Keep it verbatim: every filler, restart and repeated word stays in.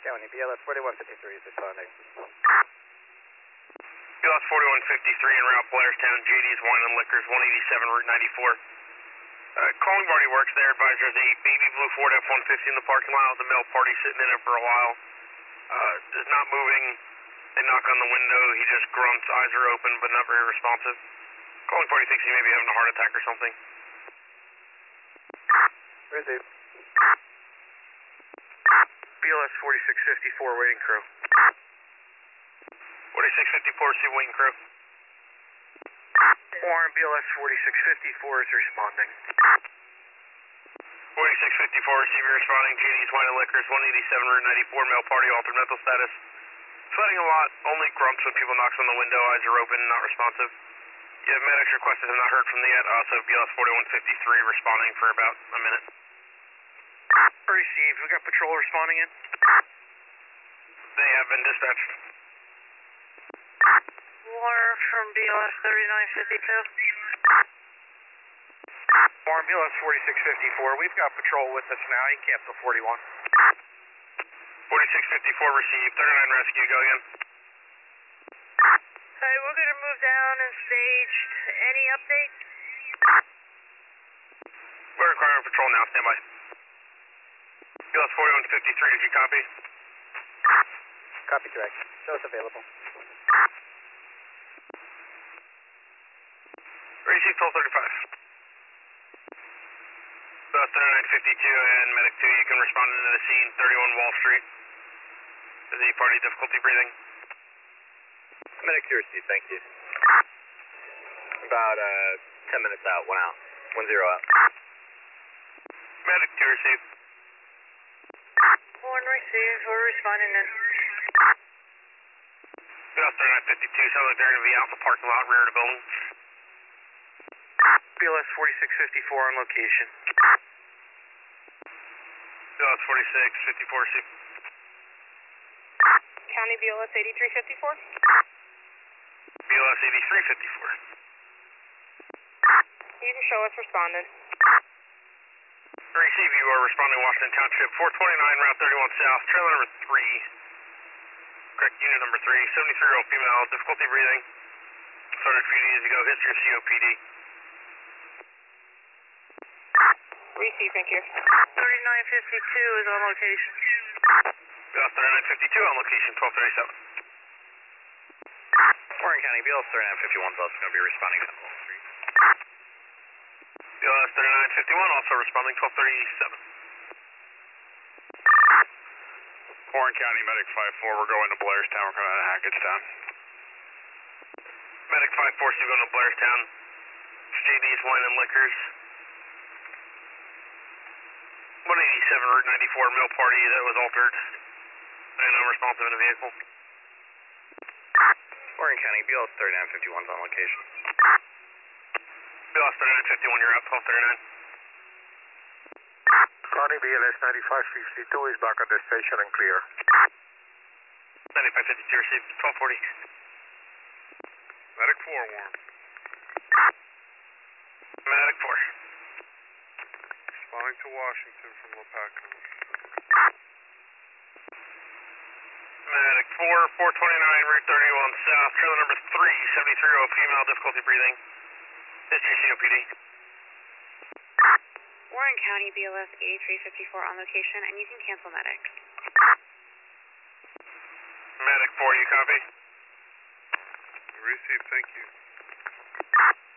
County, B L S forty-one fifty-three is responding. B L S forty-one fifty-three en route Blairstown, J D's Wine and Liquors, one eighty-seven Route ninety-four. Uh, calling party works there, advisor. There's a baby blue Ford F one fifty in the parking lot with a male party sitting in it for a while. Uh, is not moving. They knock on the window. He just grunts, eyes are open, but not very responsive. Calling party thinks he may be having a heart attack or something. Receive. B L S forty-six fifty-four, waiting crew. forty-six fifty-four, receive waiting crew. Warren, B L S forty-six fifty-four is responding. forty-six fifty-four, receive your responding. J D's Wine and Liquors, one eighty-seven Route ninety-four, male party, altered mental status. Sweating a lot, only grunts when people knocks on the window, eyes are open, not responsive. You have medics requested, have not heard from them yet. Also, B L S forty-one fifty-three responding for about a minute. Received. We got patrol responding in. They have been dispatched. Warren from B L S thirty-nine fifty-two. Warren, B L S forty-six fifty-four. We've got patrol with us now. You cancel forty-one. forty-six fifty-four received. thirty-nine rescue, go again. Hey, we're going to move down and stage. Any updates? We're requiring patrol now. Stand by. B L S forty-one fifty-three, did you copy? Copy, direct. Show us available. Receive twelve thirty-five. B L S thirty-nine fifty-two and Medic two, you can respond into the scene, thirty-one Wall Street. Is the party difficulty breathing? Medic two received, thank you. About uh, ten minutes out, one out. One zero out. Medic two received. Warren received. We're responding in. B L S thirty-nine fifty-two, sounds like they're going to be out in the parking lot, rear of the building. B L S forty-six fifty-four on location. B L S forty-six fifty-four received. County B L S eighty-three fifty-four. B L S eighty-three fifty-four. You can show us responded. Receive, you are responding Washington Township, four twenty-nine Route thirty-one South, trailer number three. Correct, unit number three, seventy-three year old female, difficulty breathing. Started a few days ago, history of C O P D. Receive, thank you. thirty-nine fifty-two is on location. B L S thirty-nine fifty-two on location, twelve thirty-seven. Warren County, B L S thirty-nine fifty-one is also going to be responding down Wall Street. B L S thirty-nine fifty-one also responding, twelve thirty-seven. Warren County, Medic five four, we're going to Blairstown, we're going to Hackettstown. Medic five four, so you're going to Blairstown. J D's Wine and Liquors. one eighty-seven Route ninety-four, male party that was altered and unresponsive in the vehicle. Warren County, B L S thirty-nine fifty-one is on location. B L S thirty-nine fifty-one, you're up, twelve thirty-nine. County B L S ninety-five fifty-two is back at the station and clear. ninety-five fifty-two received, twelve forty. Medic four, Warren. Medic four. Responding to Washington from Lopakos. Medic four, four twenty-nine Route thirty-one South, trailer number three, seventy-three year old female, difficulty breathing. History C O P D. Warren County B L S eighty-three fifty-four on location, and you can cancel medic. Medic four, you copy? Received, thank you.